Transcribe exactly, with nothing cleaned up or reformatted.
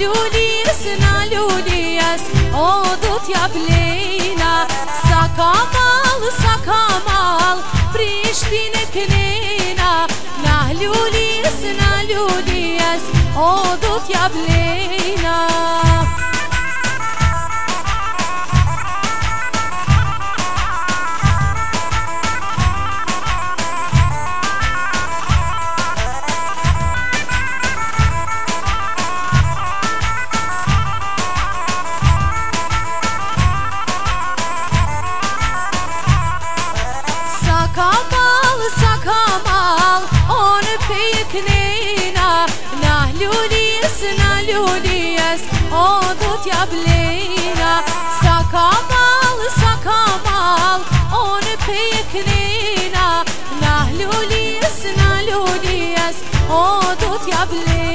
lulis, na lulis, o du t'ja blejna. Sa ka mal, sa ka mal, Prishtinë e knena. Na lulis, na lulis, o du t'ja blejna. Sa ka mal, o në pejë knena. Na lulis, na lulis, o du t'ja blejna. Sa ka mal, sa ka mal, o në pejë knena. Na lulis, na lulis, o du t'ja blejna.